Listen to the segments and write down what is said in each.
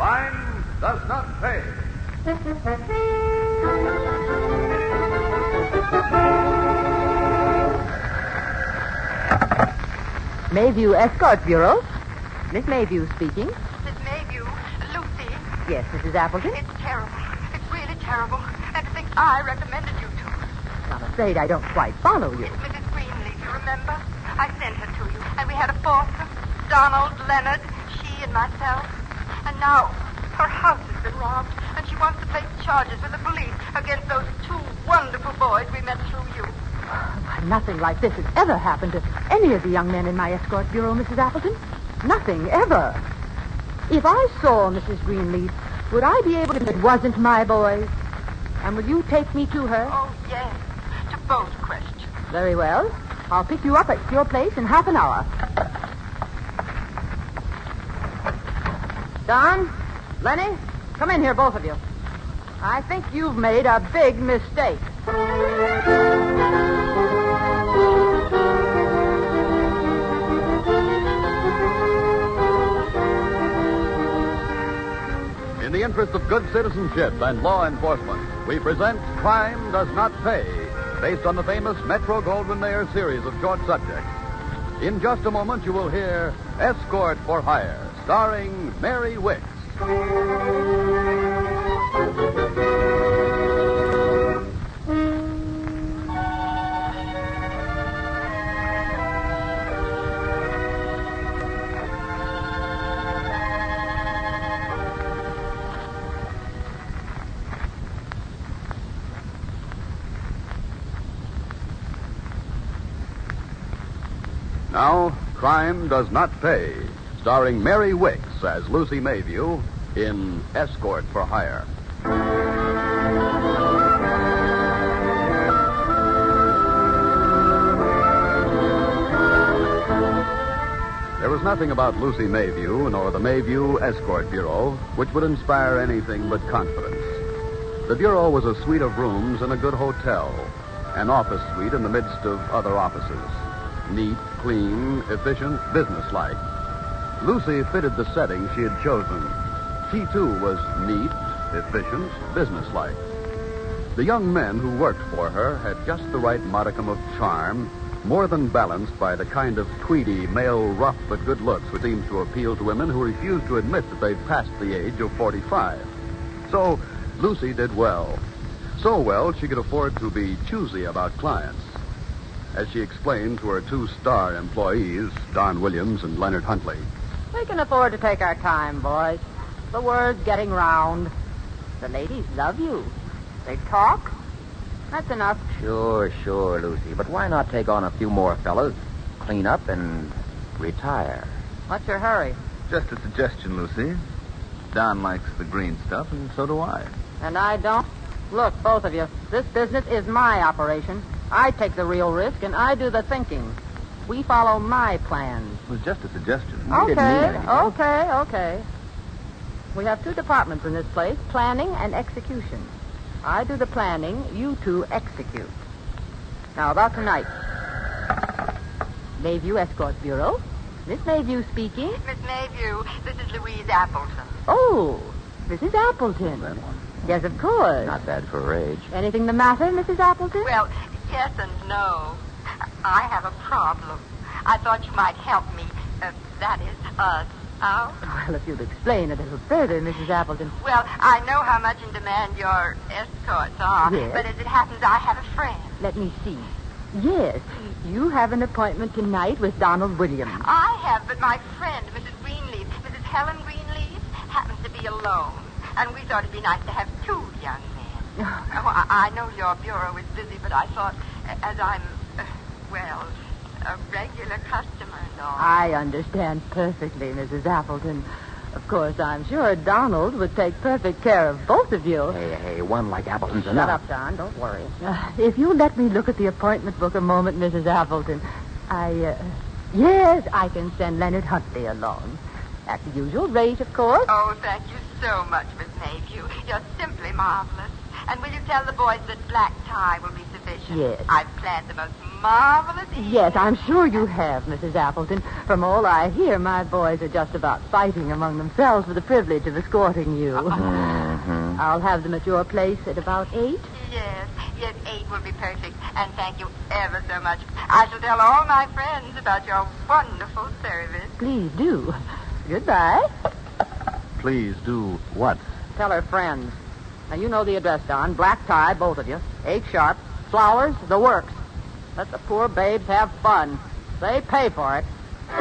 Crime does not pay. Mayview Escort Bureau. Miss Mayview speaking. Miss Mayview, Lucy. Yes, Mrs. Appleton. It's terrible. It's really terrible. And to think I recommended you to her. I'm afraid I don't quite follow you. It's Mrs. Greenleaf, you remember? I sent her to you. And we had a foster, Donald Leonard, she and myself. And now her house has been robbed. And she wants to place charges with the police against those two wonderful boys we met through you. Nothing like this has ever happened to any of the young men in my escort bureau, Mrs. Appleton. Nothing, ever. If I saw Mrs. Greenleaf, would I be able to... It wasn't my boys. And will you take me to her? Oh, yes. To both questions. Very well. I'll pick you up at your place in half an hour. Don, Lenny, come in here, both of you. I think you've made a big mistake. In the interest of good citizenship and law enforcement, we present Crime Does Not Pay, based on the famous Metro-Goldwyn-Mayer series of short subjects. In just a moment, you will hear Escort for Hire, starring Mary Wicks. Now, Crime Does Not Pay, starring Mary Wicks as Lucy Mayview in Escort for Hire. There was nothing about Lucy Mayview nor the Mayview Escort Bureau which would inspire anything but confidence. The Bureau was a suite of rooms in a good hotel, an office suite in the midst of other offices. Neat, clean, efficient, businesslike. Lucy fitted the setting she had chosen. She, too, was neat, efficient, businesslike. The young men who worked for her had just the right modicum of charm, more than balanced by the kind of tweedy, male rough but good looks which seems to appeal to women who refuse to admit that they've passed the age of 45. So, Lucy did well. So well, she could afford to be choosy about clients. As she explained to her two star employees, Don Williams and Leonard Huntley. We can afford to take our time, boys. The word's getting round. The ladies love you. They talk. That's enough. Sure, Lucy. But why not take on a few more fellas, clean up, and retire? What's your hurry? Just a suggestion, Lucy. Don likes the green stuff, and so do I. And I don't? Look, both of you, this business is my operation. I take the real risk, and I do the thinking. We follow my plans. It was just a suggestion. Okay. We have two departments in this place, planning and execution. I do the planning, you two execute. Now, about tonight. Mayview Escort Bureau. Miss Mayview speaking. Miss Mayview, this is Louise Appleton. Oh, Mrs. Appleton. That one. Yes, of course. Not bad for her age. Anything the matter, Mrs. Appleton? Well, yes and no. I have a problem. I thought you might help me. That is, us out. Well, if you'd explain a little further, Mrs. Appleton. Well, I know how much in demand your escorts are. Yes. But as it happens, I have a friend. Let me see. Yes, you have an appointment tonight with Donald Williams. I have, but my friend, Mrs. Greenleaf, Mrs. Helen Greenleaf, happens to be alone. And we thought it'd be nice to have two young men. I know your bureau is busy, but I thought, as I'm, a regular customer and all. I understand perfectly, Mrs. Appleton. Of course, I'm sure Donald would take perfect care of both of you. Hey, one like Appleton's Shut enough. up, Don. Don't worry. If you let me look at the appointment book a moment, Mrs. Appleton, yes, I can send Leonard Huntley along. At the usual rate, of course. Oh, thank you so much, Miss Mayview. You're simply marvelous. And will you tell the boys that black tie will be sufficient? Yes. I've planned the most marvelous evening. Yes, I'm sure you have, Mrs. Appleton. From all I hear, my boys are just about fighting among themselves for the privilege of escorting you. Mm-hmm. I'll have them at your place at about 8. Yes, 8 will be perfect. And thank you ever so much. I shall tell all my friends about your wonderful service. Please do. Goodbye. Please do what? Tell her friends. Now, you know the address, Don. Black tie, both of you. 8 sharp. Flowers, the works. Let the poor babes have fun. They pay for it.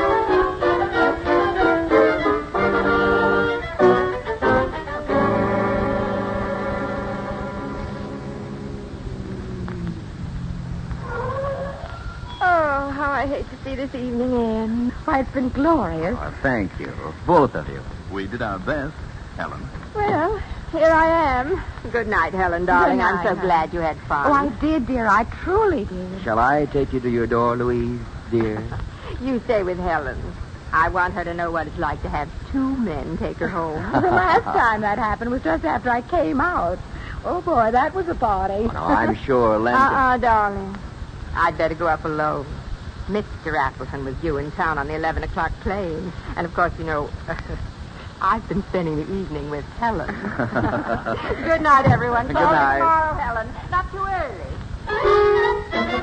Oh, how I hate to see this evening end. Why, it's been glorious. Oh, thank you, both of you. We did our best, Helen. Well, here I am. Good night, Helen, darling. Good night, I'm so Helen. glad you had fun. Oh, I did, dear. I truly did. Shall I take you to your door, Louise, dear? You stay with Helen. I want her to know what it's like to have 2 men take her home. The last time that happened was just after I came out. Oh, boy, that was a party. No, I'm sure Linda... darling. I'd better go up alone. Mr. Appleton was due in town on the 11 o'clock plane. And, of course, you know, I've been spending the evening with Helen. Good night, everyone. Good night. Tomorrow, Helen. Not too early.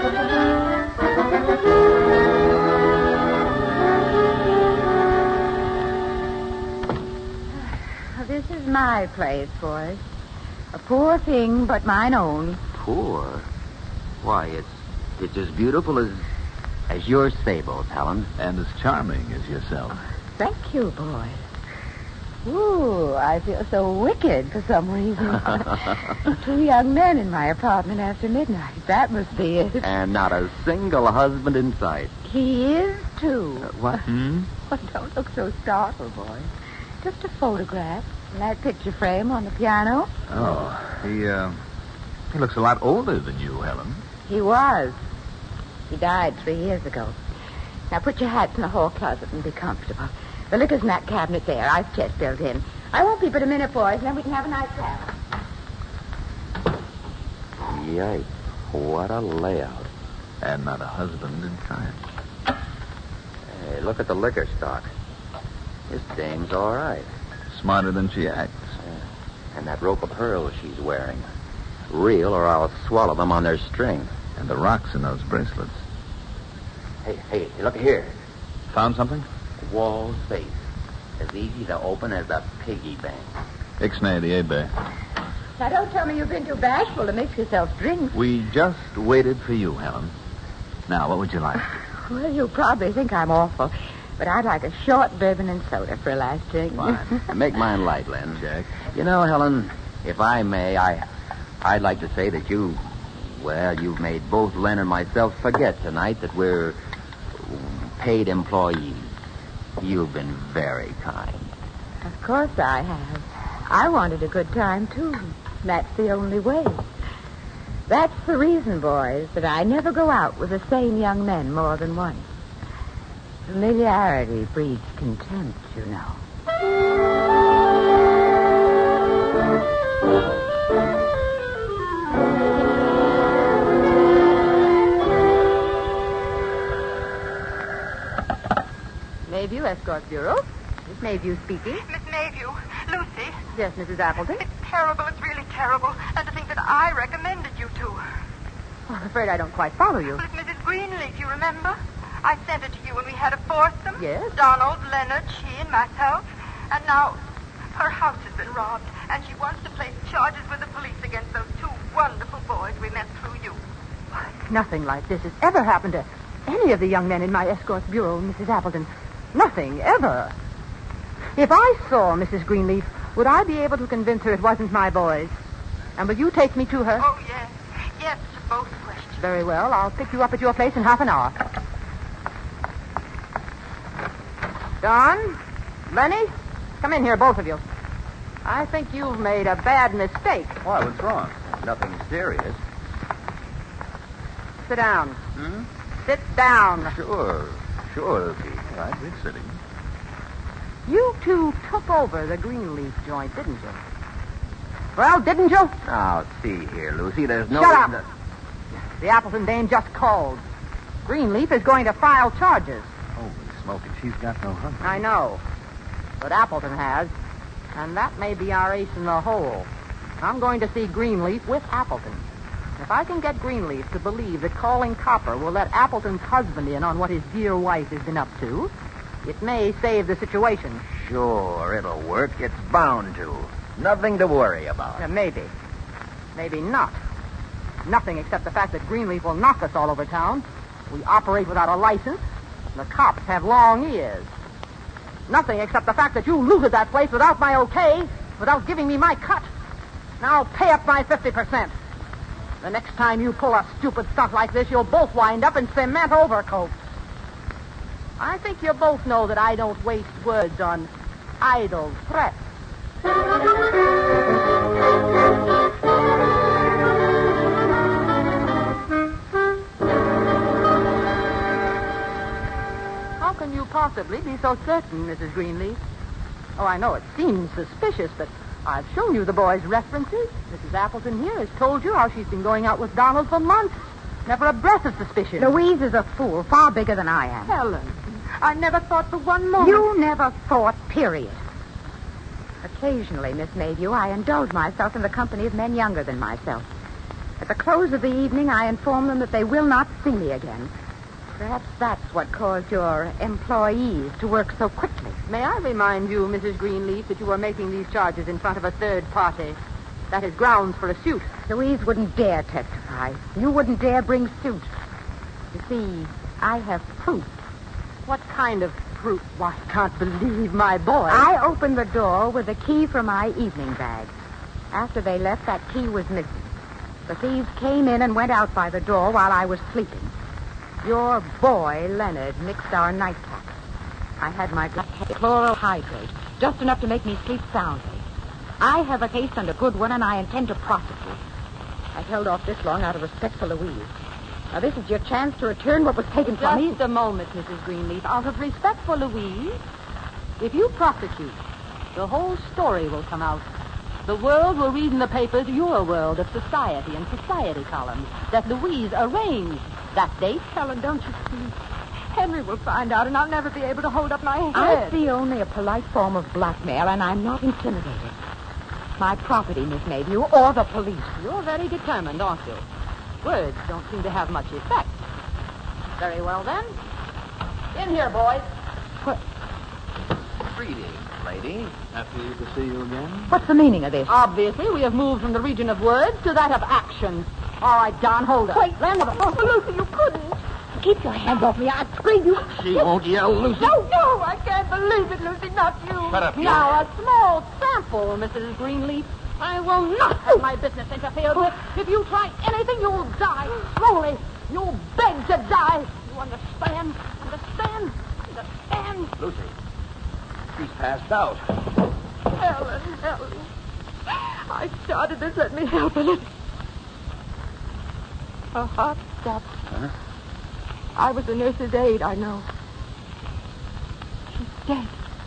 This is my place, boys. A poor thing, but mine own. Poor? Why, it's as beautiful as your stables, Helen. And as charming as yourself. Thank you, boys. Ooh, I feel so wicked for some reason. 2 young men in my apartment after midnight. That must be it. And not a single husband in sight. He is, too. What? Oh, don't look so startled, boys. Just a photograph in that picture frame on the piano. Oh, he looks a lot older than you, Helen. He was. He died 3 years ago. Now put your hats in the hall closet and be comfortable. The liquor's in that cabinet there. I've chest built in. I won't be but a minute, boys, and then we can have a nice chat. Yikes. What a layout. And not a husband in sight. Hey, look at the liquor stock. This dame's all right. Smarter than she acts. And that rope of pearls she's wearing. Real, or I'll swallow them on their string. And the rocks in those bracelets. Hey, look here. Found something? Wall safe. As easy to open as a piggy bank. Ixnay the Abe. Now, don't tell me you've been too bashful to mix yourself drinks. We just waited for you, Helen. Now, what would you like? Well, you probably think I'm awful, but I'd like a short bourbon and soda for a last drink. Fine. Make mine light, Len. Jack. You know, Helen, if I may, I'd like to say that you've made both Len and myself forget tonight that we're paid employees. You've been very kind. Of course I have. I wanted a good time, too. That's the only way. That's the reason, boys, that I never go out with the same young men more than once. Familiarity breeds contempt, you know. Mayview Escort Bureau. Miss Mayview speaking. Miss Mayview, Lucy, Yes, Mrs. Appleton. it's terrible. It's really terrible. And to think that I recommended you to. Oh, I'm afraid I don't quite follow you. Well, it's Mrs. Greenleaf, you remember? I sent it to you when we had a foursome. Yes. Donald, Leonard, she, and myself. And now her house has been robbed, and she wants to place charges with the police against those 2 wonderful boys we met through you. Nothing like this has ever happened to any of the young men in my escort bureau, Mrs. Appleton. Nothing, ever. If I saw Mrs. Greenleaf, would I be able to convince her it wasn't my boys? And will you take me to her? Oh, yes. Yes to both questions. Very well. I'll pick you up at your place in half an hour. Don, Lenny, come in here, both of you. I think you've made a bad mistake. Why, what's wrong? Nothing serious. Sit down. Sit down. Sure, Lucy. All right, we're sitting. You two took over the Greenleaf joint, didn't you? Well, didn't you? Now, see here, Lucy, there's no... Shut up. The Appleton dame just called. Greenleaf is going to file charges. Holy smoking, she's got no husband. I know. But Appleton has. And that may be our ace in the hole. I'm going to see Greenleaf with Appleton. If I can get Greenleaf to believe that calling Copper will let Appleton's husband in on what his dear wife has been up to, it may save the situation. Sure, it'll work. It's bound to. Nothing to worry about. Maybe. Maybe not. Nothing except the fact that Greenleaf will knock us all over town. We operate without a license. The cops have long ears. Nothing except the fact that you looted that place without my okay, without giving me my cut. Now pay up my 50%. The next time you pull a stupid stunt like this, you'll both wind up in cement overcoats. I think you both know that I don't waste words on idle threats. How can you possibly be so certain, Mrs. Greenleaf? Oh, I know it seems suspicious, but I've shown you the boy's references. Mrs. Appleton here has told you how she's been going out with Donald for months. Never a breath of suspicion. Louise is a fool, far bigger than I am. Helen, I never thought for one moment... You never thought, period. Occasionally, Miss Mayhew, I indulge myself in the company of men younger than myself. At the close of the evening, I inform them that they will not see me again. Perhaps that's what caused your employees to work so quickly. May I remind you, Mrs. Greenleaf, that you are making these charges in front of a third party. That is grounds for a suit. Louise wouldn't dare testify. You wouldn't dare bring suit. You see, I have proof. What kind of proof? Why, I can't believe my boy. I opened the door with the key from my evening bag. After they left, that key was missing. The thieves came in and went out by the door while I was sleeping. Your boy, Leonard, mixed our nightcap. I had my chloral hydrate, just enough to make me sleep soundly. I have a case under Goodwin, and I intend to prosecute. I held off this long out of respect for Louise. Now, this is your chance to return what was taken from me. Just a moment, Mrs. Greenleaf. Out of respect for Louise, if you prosecute, the whole story will come out. The world will read in the papers your world of society and society columns that Louise arranged that date. Helen, don't you see? Henry will find out, and I'll never be able to hold up my head. I see only a polite form of blackmail, and I'm not intimidated. My property, Miss Mayhew, or the police. You're very determined, aren't you? Words don't seem to have much effect. Very well, then. In here, boys. What? Greetings, lady. Happy to see you again. What's the meaning of this? Obviously, we have moved from the region of words to that of action. All right, John, hold her. Wait. Lucy, you couldn't. Keep your hands off me. I'll scream you. She won't yell, Lucy. No, I can't believe it, Lucy, not you. Shut up, you. Now, a small sample, Mrs. Greenleaf. I will not have my business interfered with. If you try anything, you'll die. Slowly. You'll beg to die. You understand? Understand? Understand? Lucy, she's passed out. Helen. I started this. Let me help her. Her heart stopped. Huh? I was a nurse's aide, I know. She's dead.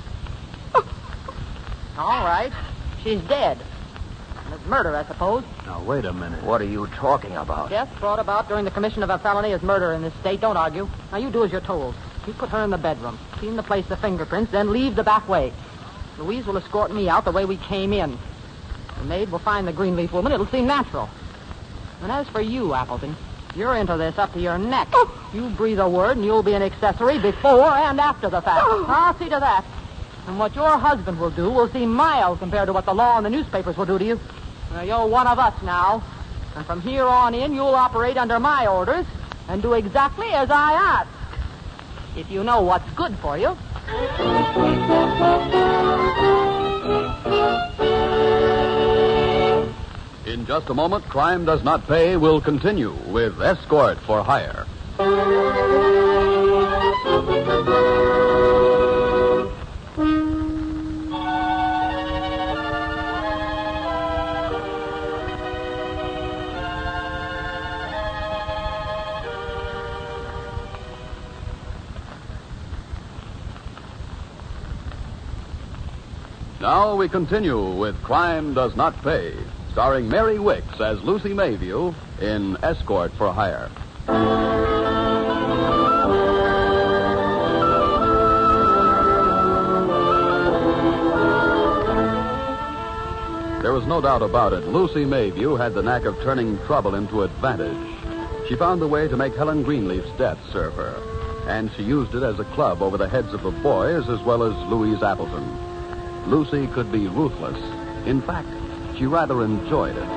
All right. She's dead. It's murder, I suppose. Now, wait a minute. What are you talking about? Death brought about during the commission of a felony is murder in this state. Don't argue. Now, you do as you're told. You put her in the bedroom, clean the place of fingerprints, then leave the back way. Louise will escort me out the way we came in. The maid will find the Greenleaf woman. It'll seem natural. And as for you, Appleton, you're into this up to your neck. You breathe a word and you'll be an accessory before and after the fact. I'll see to that. And what your husband will do will seem mild compared to what the law and the newspapers will do to you. You're one of us now. And from here on in, you'll operate under my orders and do exactly as I ask. If you know what's good for you. In just a moment, Crime Does Not Pay will continue with Escort for Hire. Now we continue with Crime Does Not Pay, starring Mary Wicks as Lucy Mayview in Escort for Hire. There was no doubt about it. Lucy Mayview had the knack of turning trouble into advantage. She found a way to make Helen Greenleaf's death serve her, and she used it as a club over the heads of the boys as well as Louise Appleton. Lucy could be ruthless. In fact, she rather enjoyed it.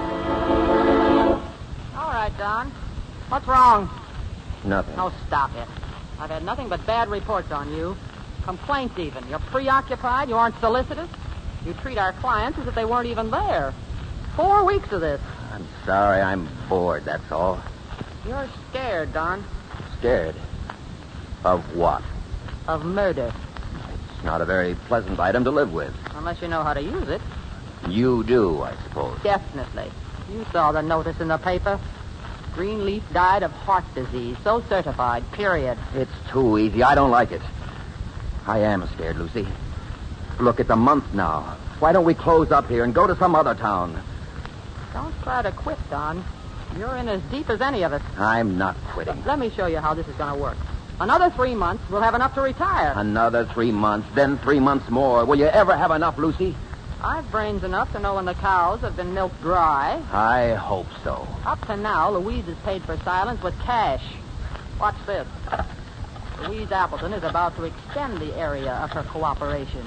All right, Don. What's wrong? Nothing. Oh, stop it. I've had nothing but bad reports on you. Complaints even. You're preoccupied. You aren't solicitous. You treat our clients as if they weren't even there. 4 weeks of this. I'm sorry. I'm bored, that's all. You're scared, Don. Scared? Of what? Of murder. It's not a very pleasant item to live with. Unless you know how to use it. You do, I suppose. Definitely. You saw the notice in the paper. Greenleaf died of heart disease. So certified, period. It's too easy. I don't like it. I am scared, Lucy. Look, it's a month now. Why don't we close up here and go to some other town? Don't try to quit, Don. You're in as deep as any of us. I'm not quitting. Let me show you how this is going to work. Another 3 months, we'll have enough to retire. Another 3 months, then 3 months more. Will you ever have enough, Lucy? I've brains enough to know when the cows have been milked dry. I hope so. Up to now, Louise has paid for silence with cash. Watch this. Louise Appleton is about to extend the area of her cooperation.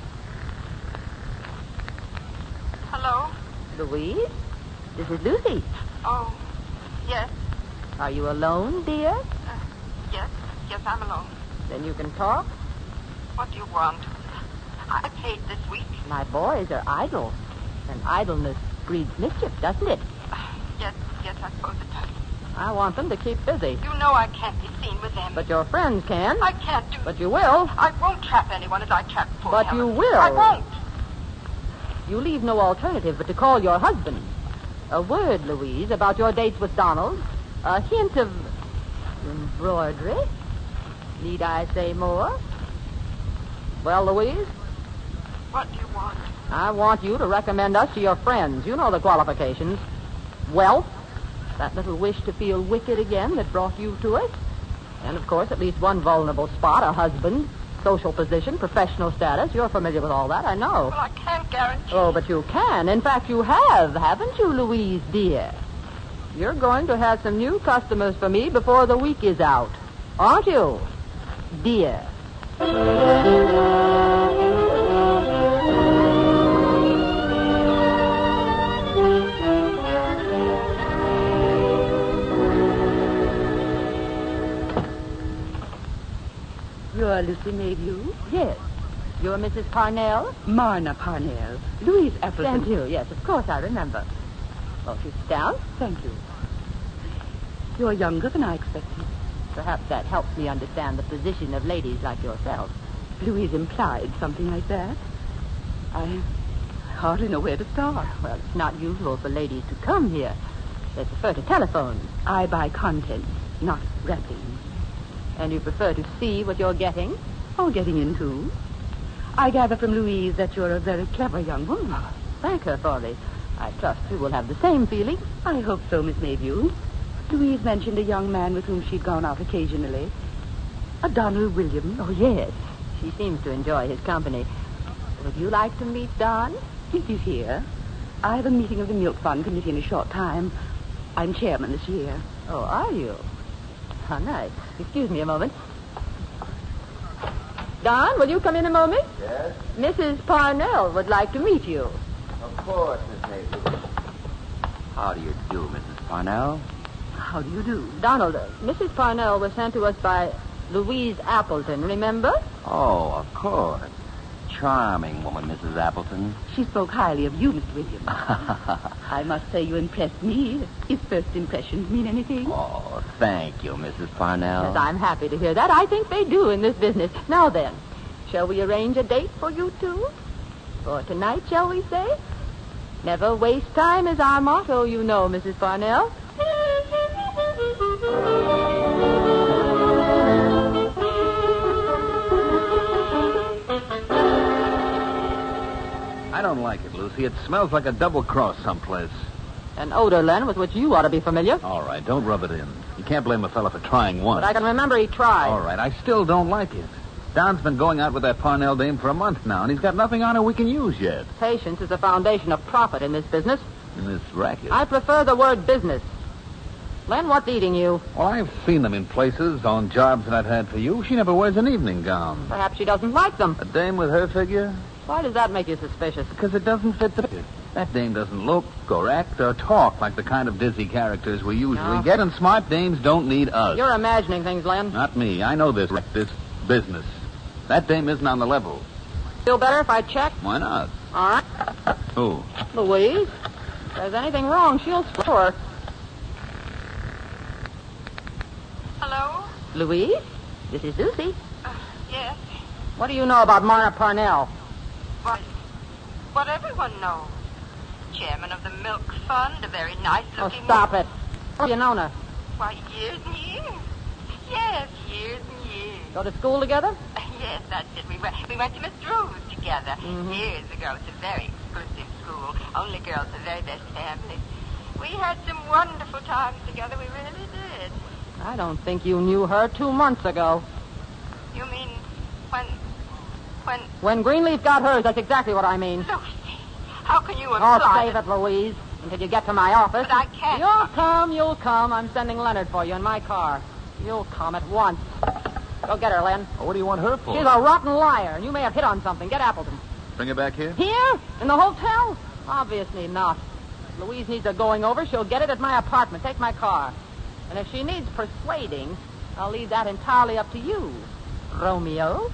Hello? Louise? This is Lucy. Oh, yes. Are you alone, dear? Yes, I'm alone. Then you can talk. What do you want? I paid this week. My boys are idle. And idleness breeds mischief, doesn't it? Yes, I suppose it does. I want them to keep busy. You know I can't be seen with them. But your friends can. I can't do But you will. I won't trap anyone as I trapped poor But Helen. you will. I won't. You leave no alternative but to call your husband. A word, Louise, about your dates with Donald. A hint of embroidery. Need I say more? Well, Louise, What do you want? I want you to recommend us to your friends. You know the qualifications. Wealth, that little wish to feel wicked again that brought you to us. And, of course, at least one vulnerable spot, a husband, social position, professional status. You're familiar with all that, I know. Well, I can't guarantee. Oh, but you can. In fact, you have, haven't you, Louise, dear? You're going to have some new customers for me before the week is out. Aren't you, dear? You're Lucy Mayview? Yes. You're Mrs. Parnell? Marna Parnell. Louise Appleton. Thank you. Yes, of course, I remember. Well, you sit down. Thank you. You're younger than I expected. Perhaps that helps me understand the position of ladies like yourself. Louise implied something like that. I hardly know where to start. Well, it's not usual for ladies to come here. They prefer to telephone. I buy content, not wrapping. And you prefer to see what you're getting? Oh, getting into. I gather from Louise that you're a very clever young woman. Thank her for it. I trust you will have the same feeling. I hope so, Miss Mayview. Louise mentioned a young man with whom she'd gone out occasionally. A Donald Williams. Oh, yes. She seems to enjoy his company. Would you like to meet Don? If he's here. I have a meeting of the Milk Fund Committee in a short time. I'm chairman this year. Oh, are you? How nice. Excuse me a moment. Don, will you come in a moment? Yes? Mrs. Parnell would like to meet you. Of course, Miss Mayview. How do you do, Mrs. Parnell? How do you do? Donald, Mrs. Parnell was sent to us by Louise Appleton, remember? Oh, of course. Charming woman, Mrs. Appleton. She spoke highly of you, Mr. Williams. I must say you impressed me. If first impressions mean anything. Oh, thank you, Mrs. Parnell. Yes, I'm happy to hear that. I think they do in this business. Now then, shall we arrange a date for you two? For tonight, shall we say? Never waste time is our motto, you know, Mrs. Parnell. I don't like it, Lucy. It smells like a double cross someplace. An odor, Len, with which you ought to be familiar. All right, don't rub it in. You can't blame a fella for trying once. But I can remember he tried. All right, I still don't like it. Don's been going out with that Parnell dame for a month now, and he's got nothing on her we can use yet. Patience is the foundation of profit in this business. In this racket. I prefer the word business. Len, what's eating you? Well, I've seen them in places, on jobs that I've had for you. She never wears an evening gown. Perhaps she doesn't like them. A dame with her figure? Why does that make you suspicious? Because it doesn't fit the picture. That dame doesn't look or act or talk like the kind of dizzy characters we usually get, and smart dames don't need us. You're imagining things, Len. Not me. I know this business. That dame isn't on the level. Feel better if I check? Why not? All right. Who? Louise. If there's anything wrong, she'll score. Hello? Louise? This is Lucy. Yes. What do you know about Marna Parnell? What everyone knows. Chairman of the Milk Fund, a very nice-looking... Oh, stop it. How have you known her? Why, years and years. Yes, years and years. Go to school together? Yes, that's it. We went to Miss Drew's together years ago. It's a very exclusive school. Only girls, the very best family. We had some wonderful times together. We really did. I don't think you knew her 2 months ago. You mean when... When Greenleaf got hers, that's exactly what I mean. Lucy, how can you Oh, imply... save it, Louise, until you get to my office. But I can't. You'll come. I'm sending Leonard for you in my car. You'll come at once. Go get her, Len. What do you want her for? She's a rotten liar, and you may have hit on something. Get Appleton. Bring her back here? Here? In the hotel? Obviously not. If Louise needs a going over, she'll get it at my apartment. Take my car. And if she needs persuading, I'll leave that entirely up to you, Romeo.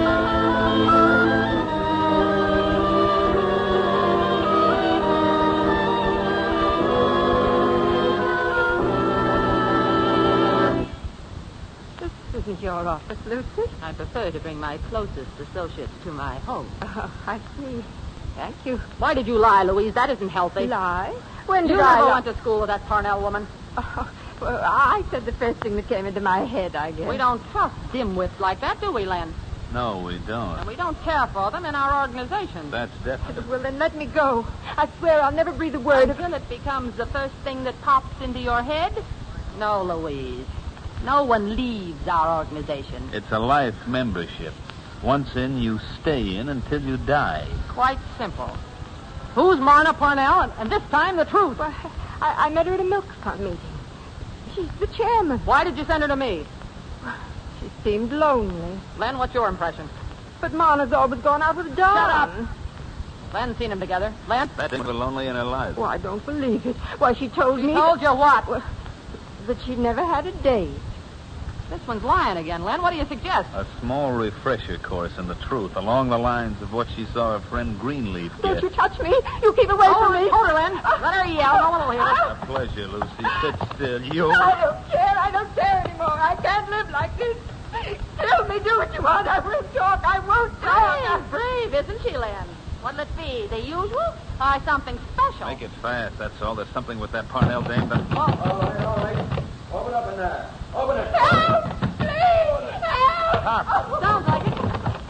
This isn't your office, Lucy. I prefer to bring my closest associates to my home. Oh, I see. Thank you. Why did you lie, Louise? That isn't healthy. Lie? When You did I never lie? went to school with that Parnell woman. Oh, well, I said the first thing that came into my head, I guess. We don't trust dimwits like that, do we, Len? No, we don't. And we don't care for them in our organization. That's definite. Well, then let me go. I swear I'll never breathe a word of... Until it becomes the first thing that pops into your head? No, Louise. No one leaves our organization. It's a life membership. Once in, you stay in until you die. Quite simple. Who's Marna Parnell? And this time, the truth. Well, I met her at a milk fund meeting. She's the chairman. Why did you send her to me? She seemed lonely. Len, what's your impression? But Mana's always gone out with Don. Shut up. Len's seen them together. Len? That dame was lonely in her life. Oh, I don't believe it. Why, she told me... Told you what? Well, that she'd never had a date. This one's lying again, Len. What do you suggest? A small refresher course in the truth, along the lines of what she saw her friend Greenleaf Don't get. you touch me. You keep away from me. Hold her, Len. Let her yell. No one will hear it. A pleasure, Lucy. Sit still. You... I don't care. I don't care anymore. I can't live like this. Kill me. Do what you want. I won't talk. I won't talk. Brave, isn't she, Len? What'll it be? The usual? Or something special? Make it fast, that's all. There's something with that Parnell dame that... All right. Open up in there. Open it. Help! Please! Help! Sounds like it.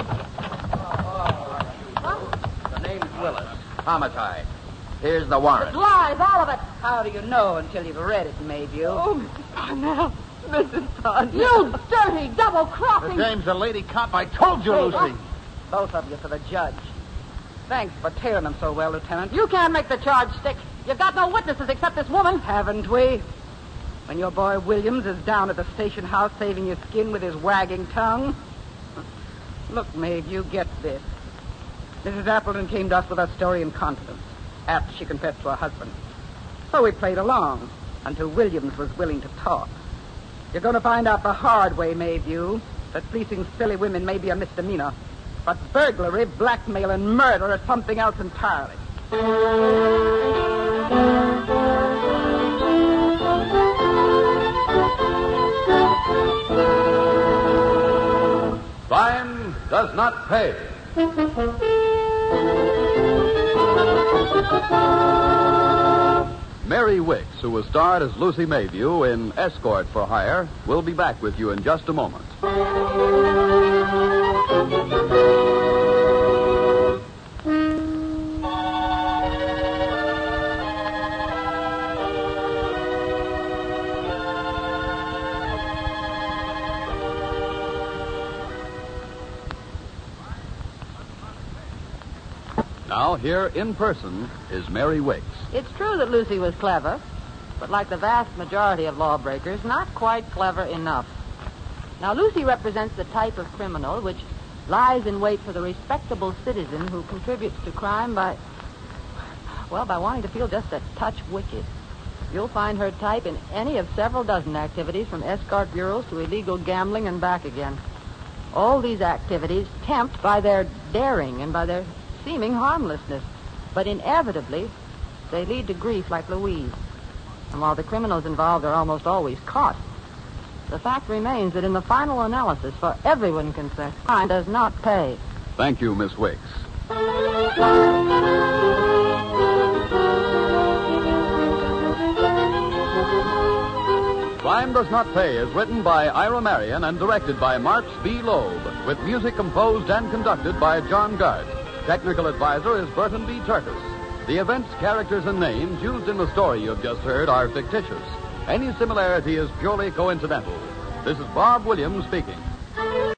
The name's Willis. Homicide. Here's the warrant. Lies, all of it. How do you know until you've read it, Mayview? Oh, Mrs. Parnell. Mrs. Parnell. You dirty, The double-crossing... dame's a lady cop. I told you, Lucy. Both of you for the judge. Thanks for tailing them so well, Lieutenant. You can't make the charge stick. You've got no witnesses except this woman. Haven't we? When your boy Williams is down at the station house saving your skin with his wagging tongue. Look, Maeve, you get this. Mrs. Appleton came to us with her story in confidence after she confessed to her husband. So we played along until Williams was willing to talk. You're going to find out the hard way, Mayview, that fleecing silly women may be a misdemeanor, but burglary, blackmail, and murder are something else entirely. Crime does not pay. Mary Wicks, who was starred as Lucy Mayview in Escort for Hire, will be back with you in just a moment. Now, here in person is Mary Wicks. It's true that Lucy was clever, but like the vast majority of lawbreakers, not quite clever enough. Now, Lucy represents the type of criminal which lies in wait for the respectable citizen who contributes to crime by wanting to feel just a touch wicked. You'll find her type in any of several dozen activities, from escort bureaus to illegal gambling and back again. All these activities tempt by their daring and by their seeming harmlessness, but inevitably they lead to grief like Louise. And while the criminals involved are almost always caught, the fact remains that in the final analysis, for everyone concerned, crime does not pay. Thank you, Miss Wicks. Crime Does Not Pay is written by Ira Marion and directed by Marks B. Loeb, with music composed and conducted by John Gard. Technical advisor is Burton B. Turkis. The events, characters, and names used in the story you've just heard are fictitious. Any similarity is purely coincidental. This is Bob Williams speaking.